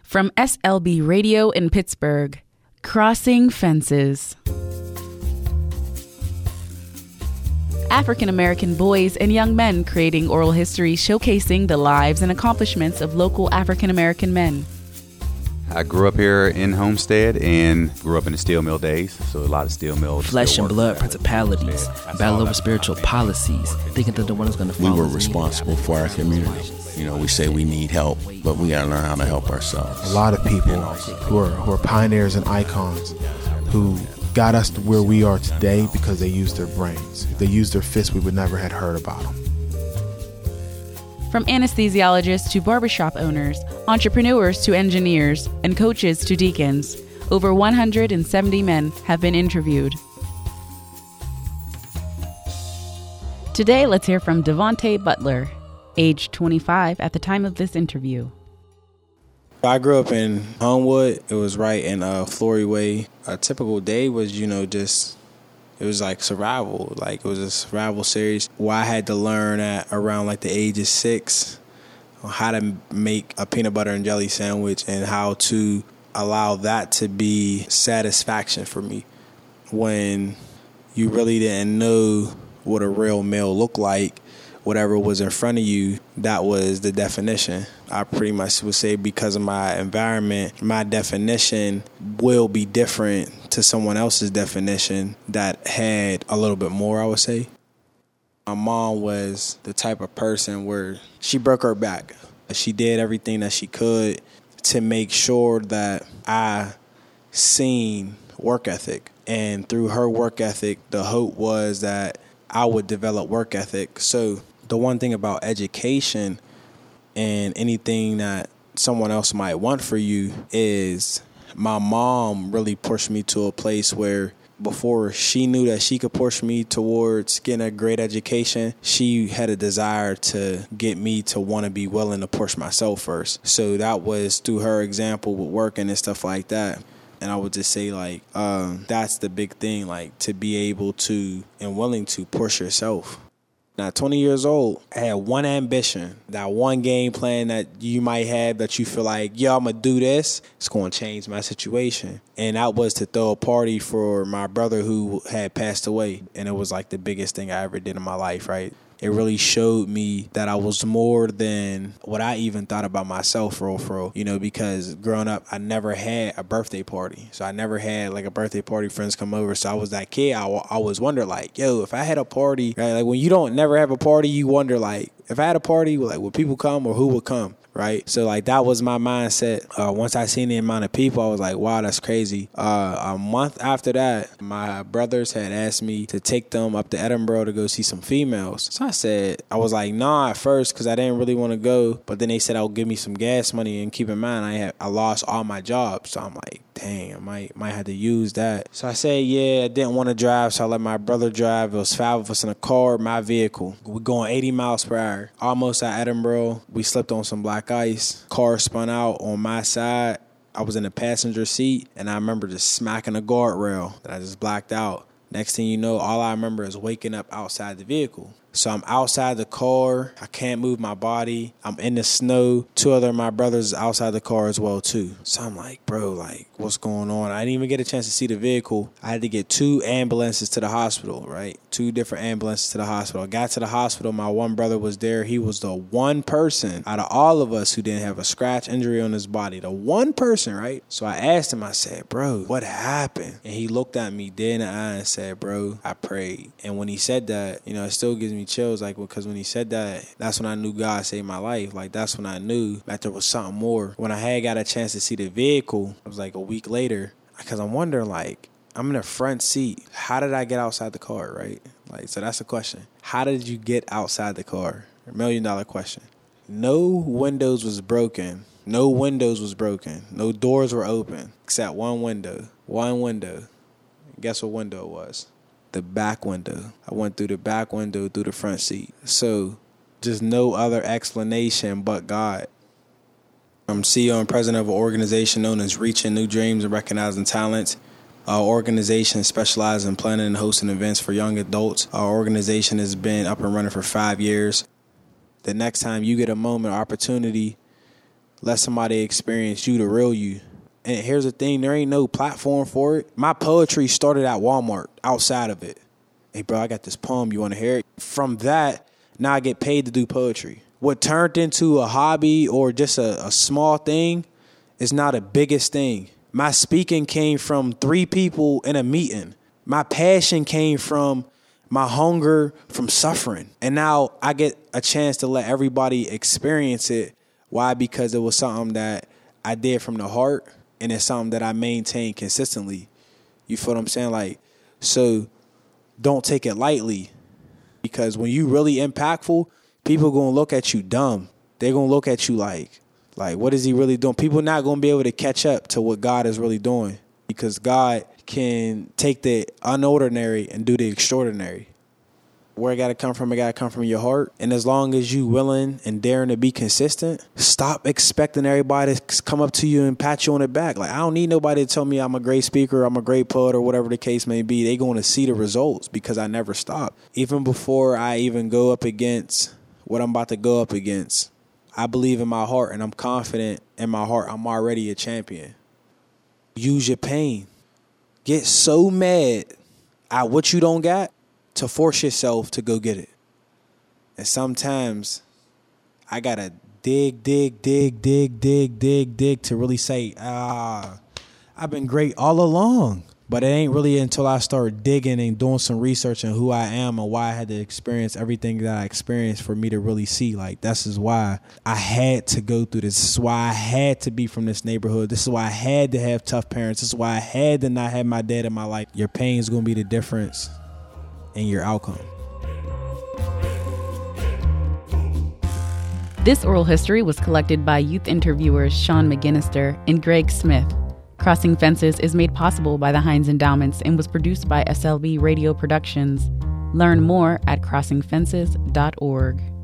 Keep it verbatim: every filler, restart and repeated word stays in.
From S L B Radio in Pittsburgh, Crossing Fences. African American boys and young men creating oral history showcasing the lives and accomplishments of local African American men. I grew up here in Homestead and grew up in the steel mill days, so a lot of steel mills. Flesh and blood principalities, battle over spiritual policies, thinking that the one is going to follow. We were responsible for our community. You know, we say we need help, but we got to learn how to help ourselves. A lot of people who are, who are pioneers and icons who got us to where we are today because they used their brains. If they used their fists, we would never have heard about them. From anesthesiologists to barbershop owners, entrepreneurs to engineers, and coaches to deacons, over one hundred seventy men have been interviewed. Today, let's hear from Devontae Butler, age twenty-five at the time of this interview. I grew up in Homewood. It was right in uh, Flory Way. A typical day was, you know, just, it was like survival. Like, it was a survival series where I had to learn at around like the age of six how to make a peanut butter and jelly sandwich and how to allow that to be satisfaction for me when you really didn't know what a real meal looked like. Whatever was in front of you, that was the definition. I pretty much would say because of my environment, my definition will be different to someone else's definition that had a little bit more, I would say. My mom was the type of person where she broke her back. She did everything that she could to make sure that I seen work ethic. And through her work ethic, the hope was that I would develop work ethic. So the one thing about education and anything that someone else might want for you is my mom really pushed me to a place where before she knew that she could push me towards getting a great education, she had a desire to get me to want to be willing to push myself first. So that was through her example with working and stuff like that. And I would just say, like, um, that's the big thing, like, to be able to and willing to push yourself. Now, twenty years old, I had one ambition, that one game plan that you might have that you feel like, yo, I'm going to do this. It's going to change my situation. And that was to throw a party for my brother who had passed away. And it was like the biggest thing I ever did in my life, right? It really showed me that I was more than what I even thought about myself, for real, for real. You know, because growing up, I never had a birthday party. So I never had, like, a birthday party, friends come over. So I was that kid. I, I always wonder, like, yo, if I had a party, right? Like, when you don't never have a party, you wonder, like, if I had a party, like, would people come or who would come? Right. So like that was my mindset. Uh, once I seen the amount of people, I was like, wow, that's crazy. Uh, a month after that, my brothers had asked me to take them up to Edinburgh to go see some females. So I said, I was like, nah, at first, because I didn't really want to go. But then they said, I'll give me some gas money. And keep in mind, I had I lost all my jobs. So I'm like, dang, I might, might have to use that. So I said, yeah, I didn't want to drive. So I let my brother drive. It was five of us in a car, my vehicle. We're going eighty miles per hour. Almost at Edinburgh. We slipped on some black ice. Car spun out on my side. I was in the passenger seat, and I remember just smacking a guardrail that I just blacked out. Next thing you know, all I remember is waking up outside the vehicle. So I'm outside the car. I can't move my body. I'm in the snow. Two other of my brothers outside the car as well, too. So I'm like, bro, like, what's going on? I didn't even get a chance to see the vehicle. I had to get two ambulances to the hospital, right? Two different ambulances to the hospital. I got to the hospital. My one brother was there. He was the one person out of all of us who didn't have a scratch injury on his body. The one person, right? So I asked him, I said, bro, what happened? And he looked at me dead in the eye and said, bro, I prayed. And when he said that, you know, it still gives me chills, like, because when he said that, that's when I knew God saved my life. Like, that's when I knew that there was something more. When I had got a chance to see the vehicle, it was like a week later, because I'm wondering, like, I'm in the front seat. How did I get outside the car, right? Like, so that's the question. How did you get outside the car? A million dollar question. No windows was broken. No windows was broken. No doors were open except one window. One window. Guess what window it was? The back window. I went through the back window through the front seat. So just no other explanation but God. I'm C E O and president of an organization known as Reaching New Dreams and Recognizing Talents. Our organization specializes in planning and hosting events for young adults. Our organization has been up and running for five years. The next time you get a moment or opportunity let somebody experience you, the real you. And here's the thing, there ain't no platform for it. My poetry started at Walmart, outside of it. Hey, bro, I got this poem. You want to hear it? From that, now I get paid to do poetry. What turned into a hobby or just a, a small thing is now the biggest thing. My speaking came from three people in a meeting. My passion came from my hunger from suffering. And now I get a chance to let everybody experience it. Why? Because it was something that I did from the heart, and it's something that I maintain consistently. You feel what I'm saying? Like, so don't take it lightly, because when you really impactful, people going to look at you dumb. They're going to look at you like, like, what is he really doing? People not going to be able to catch up to what God is really doing, because God can take the unordinary and do the extraordinary. Where it got to come from, it got to come from your heart. And as long as you willing and daring to be consistent, stop expecting everybody to come up to you and pat you on the back. Like, I don't need nobody to tell me I'm a great speaker, I'm a great poet, or whatever the case may be. They going to see the results because I never stop. Even before I even go up against what I'm about to go up against, I believe in my heart, and I'm confident in my heart I'm already a champion. Use your pain. Get so mad at what you don't got to force yourself to go get it. And sometimes I gotta dig, dig, dig, dig, dig, dig, dig to really say, ah, I've been great all along. But it ain't really until I start digging and doing some research on who I am and why I had to experience everything that I experienced for me to really see, like, this is why I had to go through this. This is why I had to be from this neighborhood. This is why I had to have tough parents. This is why I had to not have my dad in my life. Your pain is going to be the difference in your outcome. This oral history was collected by youth interviewers Sean McGinnister and Greg Smith. Crossing Fences is made possible by the Heinz Endowments and was produced by S L B Radio Productions. Learn more at crossing fences dot org.